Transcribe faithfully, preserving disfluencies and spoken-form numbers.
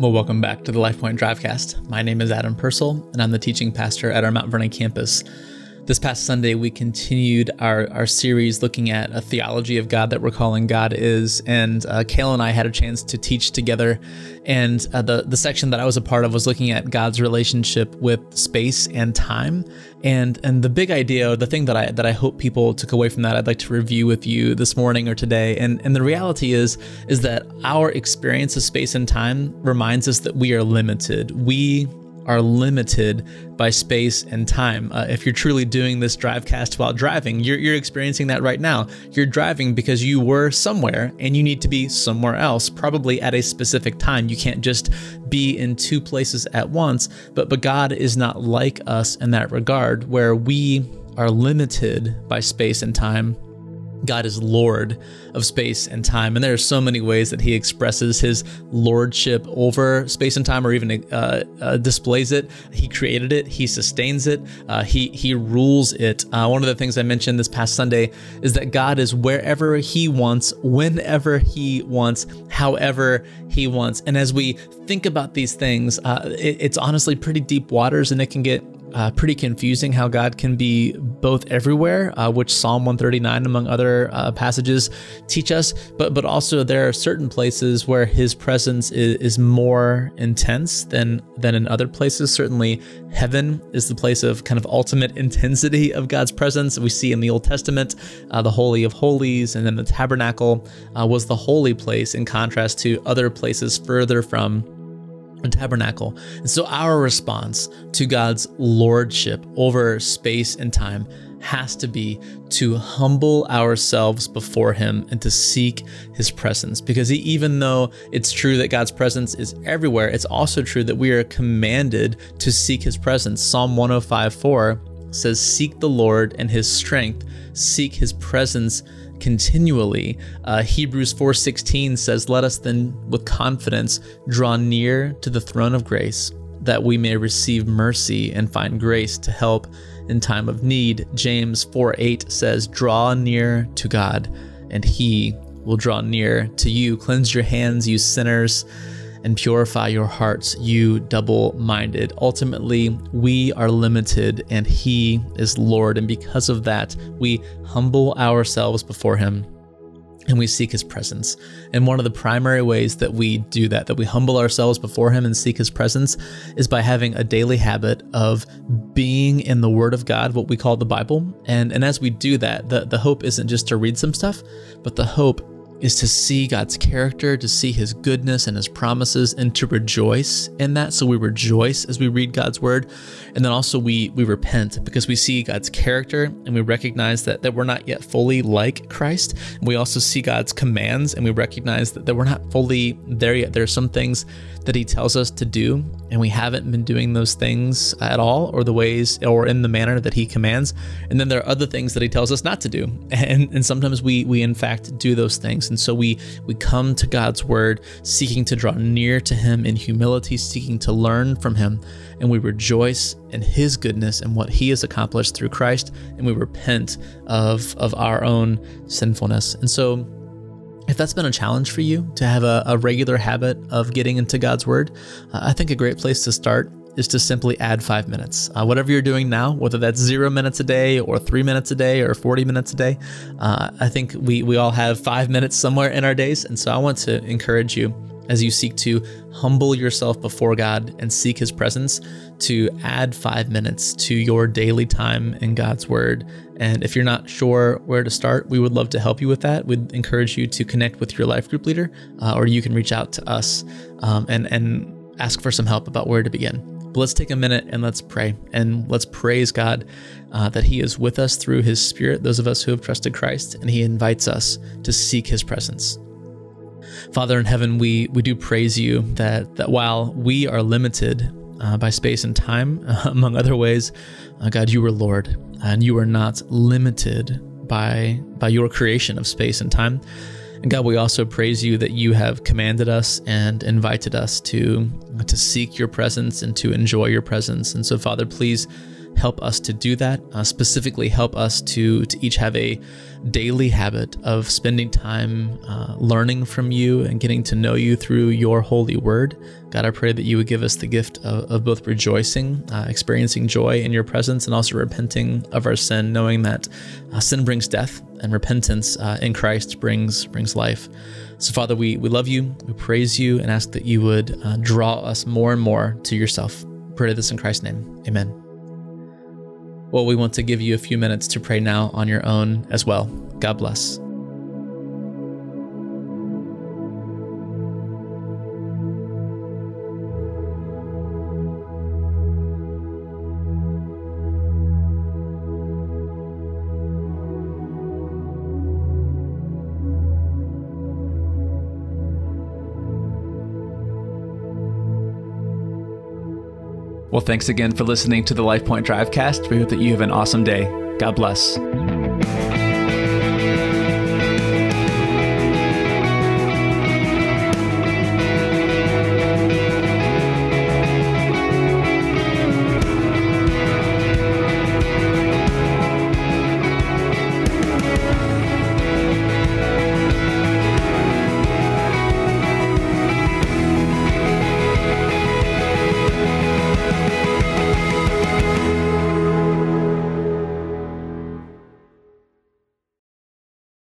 Well, welcome back to the LifePoint Drivecast. My name is Adam Purcell, and I'm the teaching pastor at our Mount Vernon campus. This past Sunday, we continued our, our series looking at a theology of God that we're calling God Is, and uh, Kayla and I had a chance to teach together, and uh, the, the section that I was a part of was looking at God's relationship with space and time, and and the big idea, or the thing that I that I hope people took away from that, I'd like to review with you this morning or today, and, and the reality is, is that our experience of space and time reminds us that we are limited. We are limited by space and time. Uh, if you're truly doing this Drivecast while driving, you're, you're experiencing that right now. You're driving because you were somewhere and you need to be somewhere else, probably at a specific time. You can't just be in two places at once, but, but God is not like us in that regard, where we are limited by space and time. God is Lord of space and time, and there are so many ways that he expresses his lordship over space and time, or even uh, uh, displays it. He created it, he sustains it, uh, he he rules it. Uh, one of the things I mentioned this past Sunday is that God is wherever he wants, whenever he wants, however he wants. And as we think about these things, uh, it, it's honestly pretty deep waters, and it can get Uh, pretty confusing how God can be both everywhere, uh, which Psalm one thirty-nine, among other uh, passages, teach us. But but also there are certain places where his presence is, is more intense than than in other places. Certainly, heaven is the place of kind of ultimate intensity of God's presence. We see in the Old Testament, uh, the Holy of Holies, and then the tabernacle uh, was the holy place, in contrast to other places further from a tabernacle. And so our response to God's lordship over space and time has to be to humble ourselves before him and to seek his presence. Because even though it's true that God's presence is everywhere, it's also true that we are commanded to seek his presence. Psalm one oh five four says, "Seek the Lord and his strength, seek his presence continually." Uh, Hebrews four sixteen says, "Let us then with confidence draw near to the throne of grace, that we may receive mercy and find grace to help in time of need." James four eight says, "Draw near to God, and he will draw near to you. Cleanse your hands, you sinners, and purify your hearts, you double-minded." Ultimately, we are limited and he is Lord. And because of that, we humble ourselves before him and we seek his presence. And one of the primary ways that we do that, that we humble ourselves before him and seek his presence, is by having a daily habit of being in the Word of God, what we call the Bible. And, and as we do that, the, the hope isn't just to read some stuff, but the hope is to see God's character, to see his goodness and his promises, and to rejoice in that. So we rejoice as we read God's word. And then also we we repent because we see God's character and we recognize that, that we're not yet fully like Christ. And we also see God's commands and we recognize that, that we're not fully there yet. There are some things that he tells us to do and we haven't been doing those things at all, or the ways or in the manner that he commands. And then there are other things that he tells us not to do. And, and sometimes we we in fact do those things. And so we we come to God's word seeking to draw near to him in humility, seeking to learn from him, and we rejoice in his goodness and what he has accomplished through Christ, and we repent of of our own sinfulness. And so if that's been a challenge for you to have a, a regular habit of getting into God's word, uh, I think a great place to start is to simply add five minutes. Uh, whatever you're doing now, whether that's zero minutes a day or three minutes a day or forty minutes a day, uh, I think we, we all have five minutes somewhere in our days. And so I want to encourage you, as you seek to humble yourself before God and seek his presence, to add five minutes to your daily time in God's word. And if you're not sure where to start, we would love to help you with that. We'd encourage you to connect with your life group leader, uh, or you can reach out to us um, and, and ask for some help about where to begin. But let's take a minute and let's pray, and let's praise God uh, that he is with us through his Spirit, those of us who have trusted Christ, and he invites us to seek his presence. Father in heaven, we we do praise you that, that while we are limited uh, by space and time, uh, among other ways, uh, God, you are Lord, and you are not limited by by your creation of space and time. And God, we also praise you that you have commanded us and invited us to to seek your presence and to enjoy your presence. And so, Father, please help us to do that. Uh, specifically, help us to, to each have a daily habit of spending time uh, learning from you and getting to know you through your holy word. God, I pray that you would give us the gift of, of both rejoicing, uh, experiencing joy in your presence, and also repenting of our sin, knowing that uh, sin brings death and repentance uh, in Christ brings brings life. So, Father, we, we love you, we praise you, and ask that you would uh, draw us more and more to yourself. Pray this in Christ's name. Amen. Well, we want to give you a few minutes to pray now on your own as well. God bless. Well, thanks again for listening to the LifePoint Drivecast. We hope that you have an awesome day. God bless.